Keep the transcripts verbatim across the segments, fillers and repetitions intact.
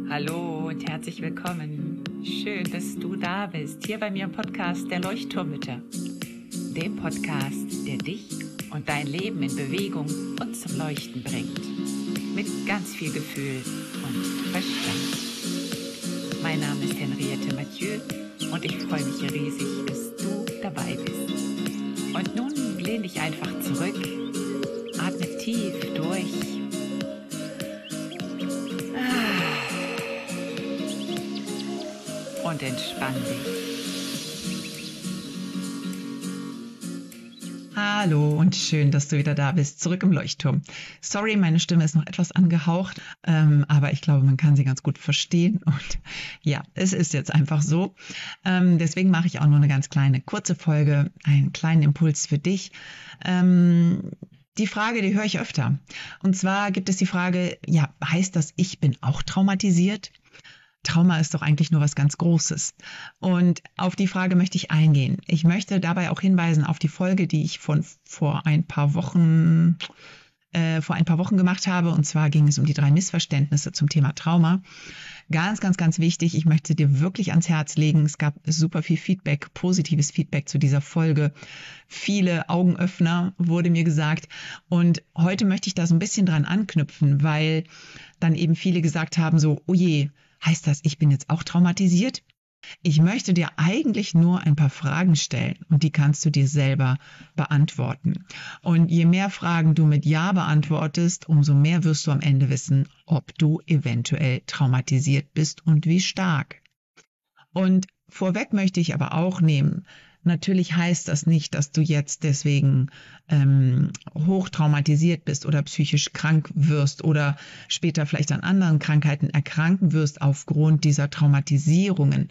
Hallo und herzlich willkommen. Schön, dass du da bist, hier bei mir im Podcast der Leuchtturmmütter. Dem Podcast, der dich und dein Leben in Bewegung und zum Leuchten bringt. Mit ganz viel Gefühl und Verstand. Mein Name ist Henriette Mathieu und ich freue mich riesig, dass du dabei bist. Und nun lehn dich einfach zurück, atme tief durch. Und entspann dich. Hallo und schön, dass du wieder da bist, zurück im Leuchtturm. Sorry, meine Stimme ist noch etwas angehaucht, ähm, aber ich glaube, man kann sie ganz gut verstehen. Und ja, es ist jetzt einfach so. Ähm, deswegen mache ich auch nur eine ganz kleine, kurze Folge, einen kleinen Impuls für dich. Ähm, Die Frage, die höre ich öfter. Und zwar gibt es die Frage, ja, heißt das, ich bin auch traumatisiert? Trauma ist doch eigentlich nur was ganz Großes. Und auf die Frage möchte ich eingehen. Ich möchte dabei auch hinweisen auf die Folge, die ich von vor ein paar Wochen, äh, vor ein paar Wochen gemacht habe. Und zwar ging es um die drei Missverständnisse zum Thema Trauma. Ganz, ganz, ganz wichtig. Ich möchte dir wirklich ans Herz legen. Es gab super viel Feedback, positives Feedback zu dieser Folge. Viele Augenöffner wurde mir gesagt. Und heute möchte ich da so ein bisschen dran anknüpfen, weil dann eben viele gesagt haben so, oh je, heißt das, ich bin jetzt auch traumatisiert? Ich möchte dir eigentlich nur ein paar Fragen stellen und die kannst du dir selber beantworten. Und je mehr Fragen du mit Ja beantwortest, umso mehr wirst du am Ende wissen, ob du eventuell traumatisiert bist und wie stark. Und vorweg möchte ich aber auch nehmen, natürlich heißt das nicht, dass du jetzt deswegen ähm, hochtraumatisiert bist oder psychisch krank wirst oder später vielleicht an anderen Krankheiten erkranken wirst aufgrund dieser Traumatisierungen.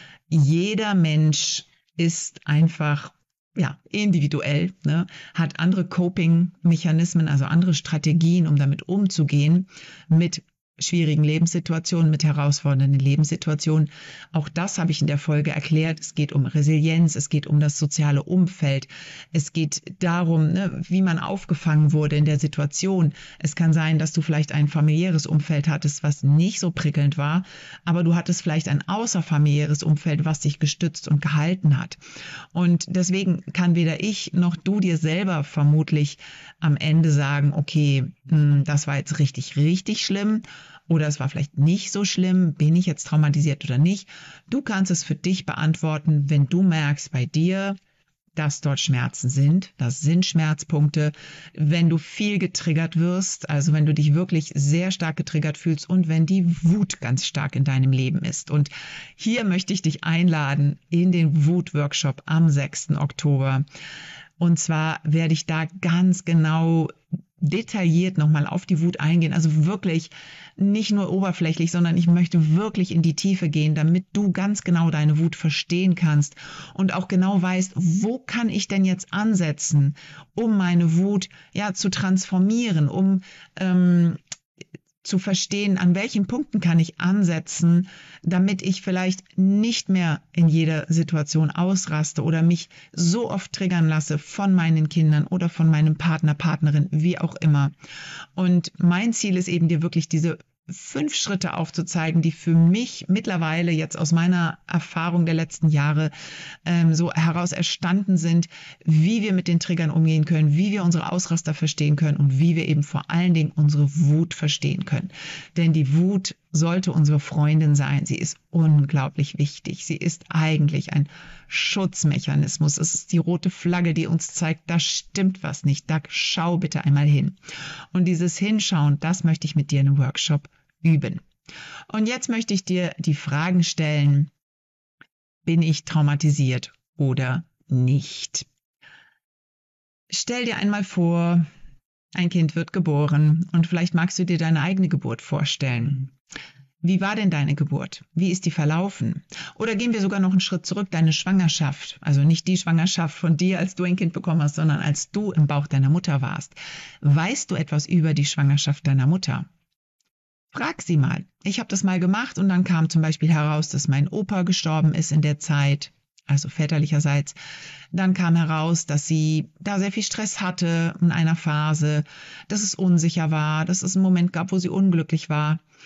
Jeder Mensch ist einfach ja individuell, ne, hat andere Coping-Mechanismen, also andere Strategien, um damit umzugehen, mit schwierigen Lebenssituationen, mit herausfordernden Lebenssituationen. Auch das habe ich in der Folge erklärt. Es geht um Resilienz, es geht um das soziale Umfeld. Es geht darum, ne, wie man aufgefangen wurde in der Situation. Es kann sein, dass du vielleicht ein familiäres Umfeld hattest, was nicht so prickelnd war, aber du hattest vielleicht ein außerfamiliäres Umfeld, was dich gestützt und gehalten hat. Und deswegen kann weder ich noch du dir selber vermutlich am Ende sagen, okay, das war jetzt richtig, richtig schlimm. Oder es war vielleicht nicht so schlimm, bin ich jetzt traumatisiert oder nicht. Du kannst es für dich beantworten, wenn du merkst bei dir, dass dort Schmerzen sind. Das sind Schmerzpunkte. Wenn du viel getriggert wirst, also wenn du dich wirklich sehr stark getriggert fühlst und wenn die Wut ganz stark in deinem Leben ist. Und hier möchte ich dich einladen in den Wut-Workshop am sechsten Oktober. Und zwar werde ich da ganz genau detailliert nochmal auf die Wut eingehen, also wirklich nicht nur oberflächlich, sondern ich möchte wirklich in die Tiefe gehen, damit du ganz genau deine Wut verstehen kannst und auch genau weißt, wo kann ich denn jetzt ansetzen, um meine Wut ja zu transformieren, um ähm, zu verstehen, an welchen Punkten kann ich ansetzen, damit ich vielleicht nicht mehr in jeder Situation ausraste oder mich so oft triggern lasse von meinen Kindern oder von meinem Partner, Partnerin, wie auch immer. Und mein Ziel ist eben, dir wirklich diese fünf Schritte aufzuzeigen, die für mich mittlerweile jetzt aus meiner Erfahrung der letzten Jahre ähm, so heraus erstanden sind, wie wir mit den Triggern umgehen können, wie wir unsere Ausraster verstehen können und wie wir eben vor allen Dingen unsere Wut verstehen können. Denn die Wut sollte unsere Freundin sein. Sie ist unglaublich wichtig. Sie ist eigentlich ein Schutzmechanismus. Es ist die rote Flagge, die uns zeigt, da stimmt was nicht. Da schau bitte einmal hin. Und dieses Hinschauen, das möchte ich mit dir in einem Workshop üben. Und jetzt möchte ich dir die Fragen stellen, bin ich traumatisiert oder nicht? Stell dir einmal vor, ein Kind wird geboren und vielleicht magst du dir deine eigene Geburt vorstellen. Wie war denn deine Geburt? Wie ist die verlaufen? Oder gehen wir sogar noch einen Schritt zurück, deine Schwangerschaft. Also nicht die Schwangerschaft von dir, als du ein Kind bekommen hast, sondern als du im Bauch deiner Mutter warst. Weißt du etwas über die Schwangerschaft deiner Mutter? Frag sie mal. Ich habe das mal gemacht und dann kam zum Beispiel heraus, dass mein Opa gestorben ist in der Zeit, also väterlicherseits. Dann kam heraus, dass sie da sehr viel Stress hatte in einer Phase, dass es unsicher war, dass es einen Moment gab, wo sie unglücklich war.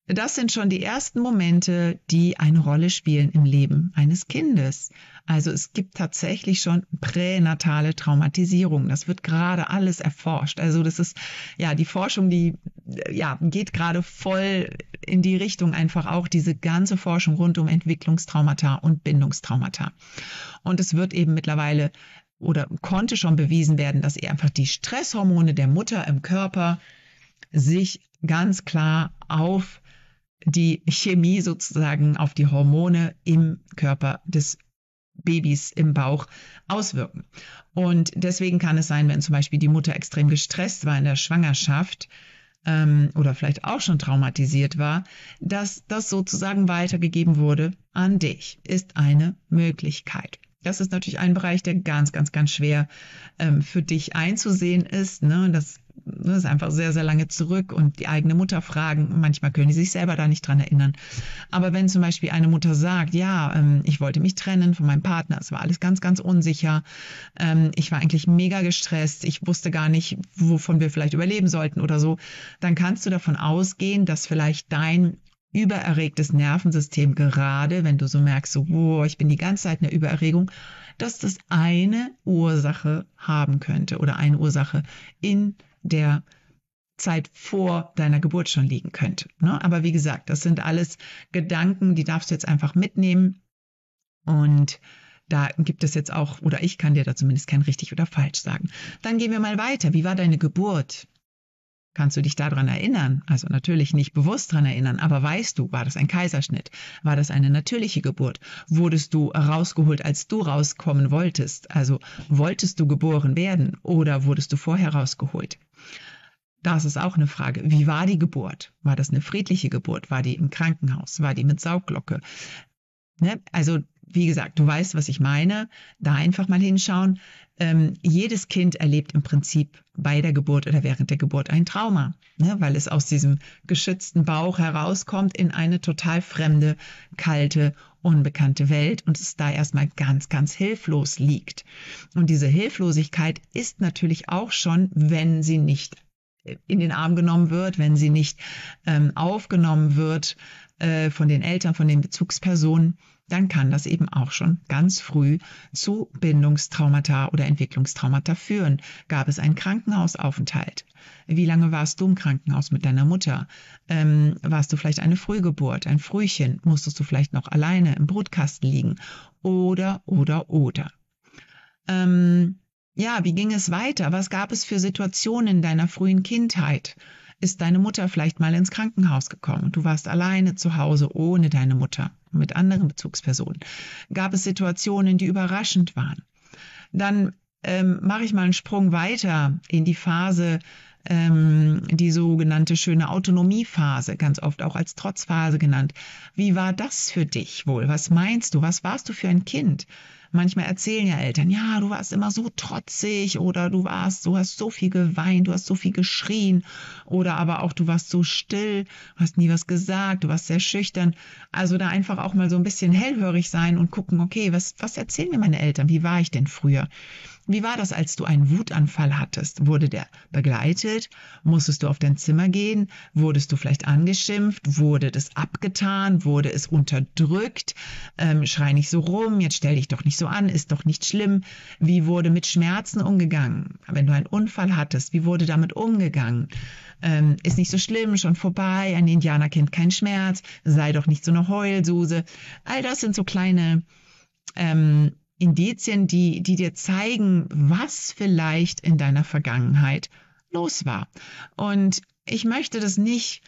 das sind schon die ersten Momente, die eine Rolle spielen im Leben eines Kindes. Also es gibt tatsächlich schon pränatale Traumatisierung. Das wird gerade alles erforscht. Also das ist ja die Forschung, die ja geht gerade voll in die Richtung, einfach auch diese ganze Forschung rund um Entwicklungstraumata und Bindungstraumata. Und es wird eben mittlerweile oder konnte schon bewiesen werden, dass eben einfach die Stresshormone der Mutter im Körper sich ganz klar auf die Chemie sozusagen, auf die Hormone im Körper des Babys im Bauch auswirken. Und deswegen kann es sein, wenn zum Beispiel die Mutter extrem gestresst war in der Schwangerschaft ähm, oder vielleicht auch schon traumatisiert war, dass das sozusagen weitergegeben wurde an dich, ist eine Möglichkeit. Das ist natürlich ein Bereich, der ganz, ganz, ganz schwer ähm, für dich einzusehen ist. Ne? Das, das ist einfach sehr, sehr lange zurück und die eigene Mutter fragen. Manchmal können die sich selber da nicht dran erinnern. Aber wenn zum Beispiel eine Mutter sagt, ja, ähm, ich wollte mich trennen von meinem Partner, es war alles ganz, ganz unsicher. Ähm, ich war eigentlich mega gestresst. Ich wusste gar nicht, wovon wir vielleicht überleben sollten oder so. Dann kannst du davon ausgehen, dass vielleicht dein übererregtes Nervensystem, gerade wenn du so merkst, so, wow, ich bin die ganze Zeit in der Übererregung, dass das eine Ursache haben könnte oder eine Ursache in der Zeit vor deiner Geburt schon liegen könnte. Ne? Aber wie gesagt, das sind alles Gedanken, die darfst du jetzt einfach mitnehmen und da gibt es jetzt auch, oder ich kann dir da zumindest kein richtig oder falsch sagen. Dann gehen wir mal weiter. Wie war deine Geburt? Kannst du dich daran erinnern? Also natürlich nicht bewusst daran erinnern, aber weißt du, war das ein Kaiserschnitt? War das eine natürliche Geburt? Wurdest du rausgeholt, als du rauskommen wolltest? Also wolltest du geboren werden oder wurdest du vorher rausgeholt? Das ist auch eine Frage. Wie war die Geburt? War das eine friedliche Geburt? War die im Krankenhaus? War die mit Saugglocke? Ne? Also wie gesagt, du weißt, was ich meine. Da einfach mal hinschauen. Ähm, jedes Kind erlebt im Prinzip bei der Geburt oder während der Geburt ein Trauma, ne? Weil es aus diesem geschützten Bauch herauskommt in eine total fremde, kalte, unbekannte Welt und es da erstmal ganz, ganz hilflos liegt. Und diese Hilflosigkeit ist natürlich auch schon, wenn sie nicht in den Arm genommen wird, wenn sie nicht ähm, aufgenommen wird äh, von den Eltern, von den Bezugspersonen, dann kann das eben auch schon ganz früh zu Bindungstraumata oder Entwicklungstraumata führen. Gab es einen Krankenhausaufenthalt? Wie lange warst du im Krankenhaus mit deiner Mutter? Ähm, warst du vielleicht eine Frühgeburt, ein Frühchen? Musstest du vielleicht noch alleine im Brutkasten liegen? Oder, oder, oder. Ähm, ja, wie ging es weiter? Was gab es für Situationen in deiner frühen Kindheit? Ist deine Mutter vielleicht mal ins Krankenhaus gekommen? Du warst alleine zu Hause ohne deine Mutter, mit anderen Bezugspersonen. Gab es Situationen, die überraschend waren? Dann ähm, mache ich mal einen Sprung weiter in die Phase, ähm, die sogenannte schöne Autonomiephase, ganz oft auch als Trotzphase genannt. Wie war das für dich wohl? Was meinst du? Was warst du für ein Kind? Manchmal erzählen ja Eltern, ja, du warst immer so trotzig oder du warst, du hast so viel geweint, du hast so viel geschrien oder aber auch du warst so still, du hast nie was gesagt, du warst sehr schüchtern. Also da einfach auch mal so ein bisschen hellhörig sein und gucken, okay, was, was erzählen mir meine Eltern? Wie war ich denn früher? Wie war das, als du einen Wutanfall hattest? Wurde der begleitet? Musstest du auf dein Zimmer gehen? Wurdest du vielleicht angeschimpft? Wurde das abgetan? Wurde es unterdrückt? Ähm, schrei nicht so rum, jetzt stell dich doch nicht so an, ist doch nicht schlimm. Wie wurde mit Schmerzen umgegangen? Wenn du einen Unfall hattest, wie wurde damit umgegangen? Ähm, ist nicht so schlimm, schon vorbei, ein Indianer kennt keinen Schmerz, sei doch nicht so eine Heulsuse. All das sind so kleine ähm, Indizien, die, die dir zeigen, was vielleicht in deiner Vergangenheit los war. Und ich möchte das nicht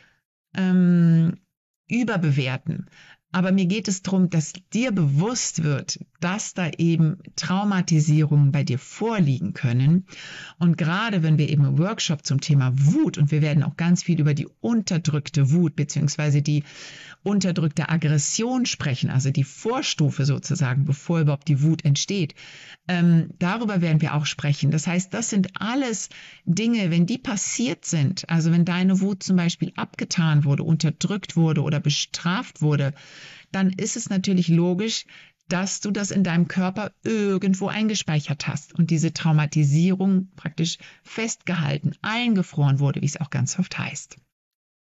ähm, überbewerten, aber mir geht es darum, dass dir bewusst wird, dass da eben Traumatisierungen bei dir vorliegen können. Und gerade wenn wir eben im Workshop zum Thema Wut, und wir werden auch ganz viel über die unterdrückte Wut beziehungsweise die unterdrückte Aggression sprechen, also die Vorstufe sozusagen, bevor überhaupt die Wut entsteht, ähm, darüber werden wir auch sprechen. Das heißt, das sind alles Dinge, wenn die passiert sind, also wenn deine Wut zum Beispiel abgetan wurde, unterdrückt wurde oder bestraft wurde, dann ist es natürlich logisch, dass du das in deinem Körper irgendwo eingespeichert hast und diese Traumatisierung praktisch festgehalten, eingefroren wurde, wie es auch ganz oft heißt.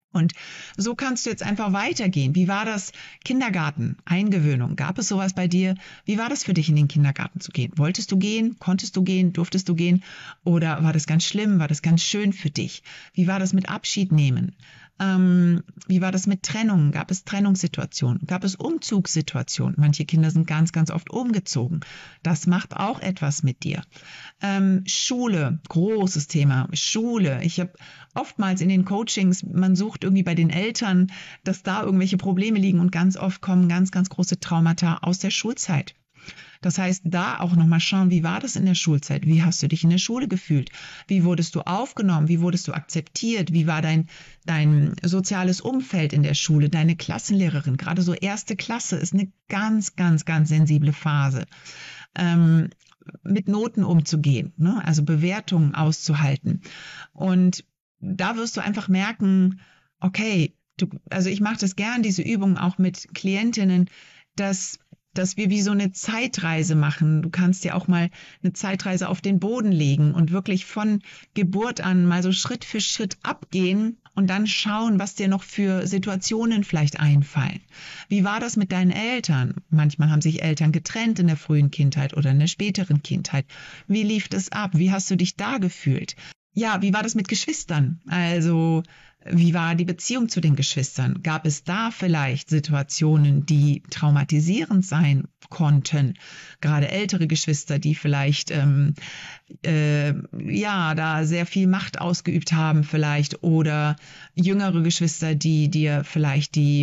Und so kannst du jetzt einfach weitergehen. Wie war das Kindergarten, Eingewöhnung? Gab es sowas bei dir? Wie war das für dich, in den Kindergarten zu gehen? Wolltest du gehen? Konntest du gehen? Durftest du gehen? Oder war das ganz schlimm? War das ganz schön für dich? Wie war das mit Abschied nehmen? Ähm, wie war das mit Trennung? Gab es Trennungssituationen? Gab es Umzugssituationen? Manche Kinder sind ganz, ganz oft umgezogen. Das macht auch etwas mit dir. Ähm, Schule, großes Thema. Schule. Ich habe oftmals in den Coachings, man sucht irgendwie bei den Eltern, dass da irgendwelche Probleme liegen und ganz oft kommen ganz, ganz große Traumata aus der Schulzeit. Das heißt, da auch nochmal schauen, wie war das in der Schulzeit? Wie hast du dich in der Schule gefühlt? Wie wurdest du aufgenommen? Wie wurdest du akzeptiert? Wie war dein, dein soziales Umfeld in der Schule? Deine Klassenlehrerin? Gerade so erste Klasse ist eine ganz, ganz, ganz sensible Phase. Ähm, mit Noten umzugehen, ne? Also Bewertungen auszuhalten. Und da wirst du einfach merken, okay, du, also ich mache das gern, diese Übung auch mit Klientinnen, dass dass wir wie so eine Zeitreise machen. Du kannst dir auch mal eine Zeitreise auf den Boden legen und wirklich von Geburt an mal so Schritt für Schritt abgehen und dann schauen, was dir noch für Situationen vielleicht einfallen. Wie war das mit deinen Eltern? Manchmal haben sich Eltern getrennt in der frühen Kindheit oder in der späteren Kindheit. Wie lief das ab? Wie hast du dich da gefühlt? Ja, wie war das mit Geschwistern? Also, wie war die Beziehung zu den Geschwistern? Gab es da vielleicht Situationen, die traumatisierend sein konnten? Gerade ältere Geschwister, die vielleicht ähm, äh, ja da sehr viel Macht ausgeübt haben vielleicht, oder jüngere Geschwister, die dir vielleicht die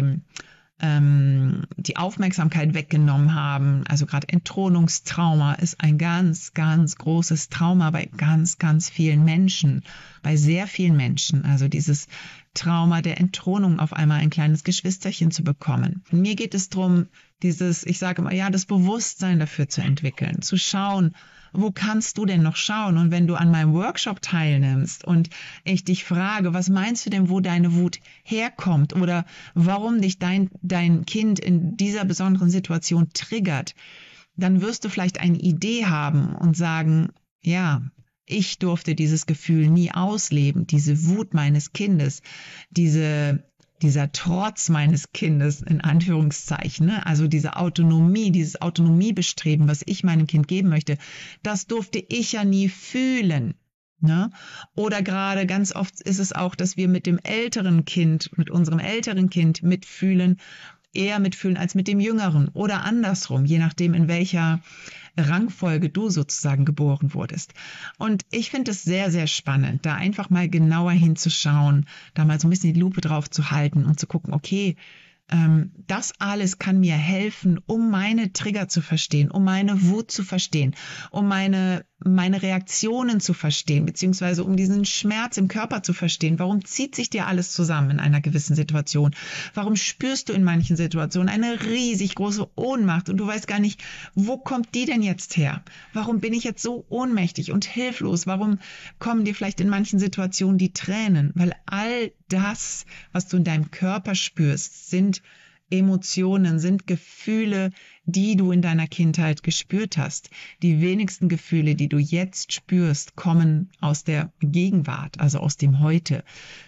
ähm, die Aufmerksamkeit weggenommen haben. Also gerade Entthronungstrauma ist ein ganz, ganz großes Trauma bei ganz, ganz vielen Menschen, bei sehr vielen Menschen. Also dieses Trauma der Entthronung, auf einmal ein kleines Geschwisterchen zu bekommen. Und mir geht es darum, dieses, ich sage immer, ja, das Bewusstsein dafür zu entwickeln, zu schauen, wo kannst du denn noch schauen? Und wenn du an meinem Workshop teilnimmst und ich dich frage, was meinst du denn, wo deine Wut herkommt oder warum dich dein, dein Kind in dieser besonderen Situation triggert, dann wirst du vielleicht eine Idee haben und sagen, ja, ich durfte dieses Gefühl nie ausleben, diese Wut meines Kindes, diese dieser Trotz meines Kindes, in Anführungszeichen, ne? Also diese Autonomie, dieses Autonomiebestreben, was ich meinem Kind geben möchte, das durfte ich ja nie fühlen. Ne? Oder gerade ganz oft ist es auch, dass wir mit dem älteren Kind, mit unserem älteren Kind mitfühlen, eher mitfühlen als mit dem Jüngeren oder andersrum, je nachdem, in welcher Rangfolge du sozusagen geboren wurdest. Und ich finde es sehr, sehr spannend, da einfach mal genauer hinzuschauen, da mal so ein bisschen die Lupe drauf zu halten und zu gucken, okay, ähm, das alles kann mir helfen, um meine Trigger zu verstehen, um meine Wut zu verstehen, um meine, meine Reaktionen zu verstehen, beziehungsweise um diesen Schmerz im Körper zu verstehen. Warum zieht sich dir alles zusammen in einer gewissen Situation? Warum spürst du in manchen Situationen eine riesig große Ohnmacht und du weißt gar nicht, wo kommt die denn jetzt her? Warum bin ich jetzt so ohnmächtig und hilflos? Warum kommen dir vielleicht in manchen Situationen die Tränen? Weil all das, was du in deinem Körper spürst, sind Emotionen, sind Gefühle, die du in deiner Kindheit gespürt hast. Die wenigsten Gefühle, die du jetzt spürst, kommen aus der Gegenwart, also aus dem Heute.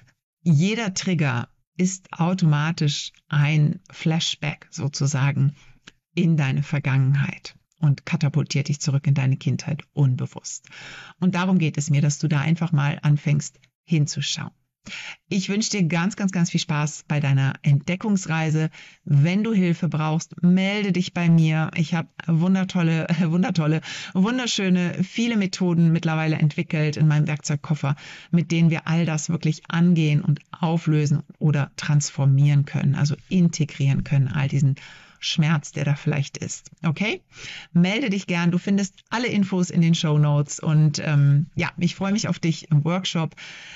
Jeder Trigger ist automatisch ein Flashback sozusagen in deine Vergangenheit und katapultiert dich zurück in deine Kindheit unbewusst. Und darum geht es mir, dass du da einfach mal anfängst hinzuschauen. Ich wünsche dir ganz, ganz, ganz viel Spaß bei deiner Entdeckungsreise. Wenn du Hilfe brauchst, melde dich bei mir. Ich habe wundertolle, wundertolle, wunderschöne, viele Methoden mittlerweile entwickelt in meinem Werkzeugkoffer, mit denen wir all das wirklich angehen und auflösen oder transformieren können, also integrieren können, all diesen Schmerz, der da vielleicht ist. Okay? Melde dich gern. Du findest alle Infos in den Shownotes und ähm, ja, ich freue mich auf dich im Workshop.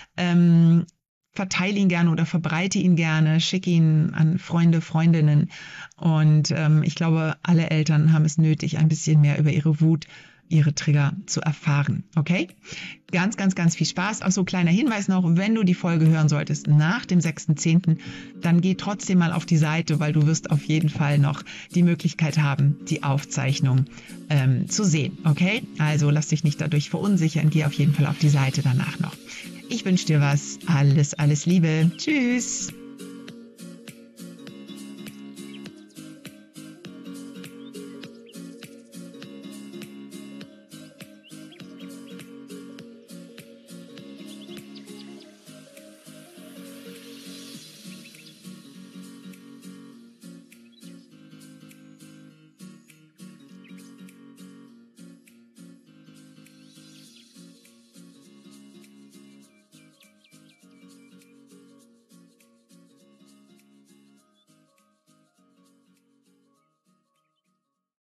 Ähm, Verteile ihn gerne oder verbreite ihn gerne, schicke ihn an Freunde, Freundinnen. Und ähm, ich glaube, alle Eltern haben es nötig, ein bisschen mehr über ihre Wut, ihre Trigger zu erfahren. Okay? Ganz, ganz, ganz viel Spaß. Auch so kleiner Hinweis noch, wenn du die Folge hören solltest nach dem sechsten zehnten, dann geh trotzdem mal auf die Seite, weil du wirst auf jeden Fall noch die Möglichkeit haben, die Aufzeichnung ähm, zu sehen. Okay? Also lass dich nicht dadurch verunsichern, geh auf jeden Fall auf die Seite danach noch. Ich wünsche dir was. Alles, alles Liebe. Tschüss.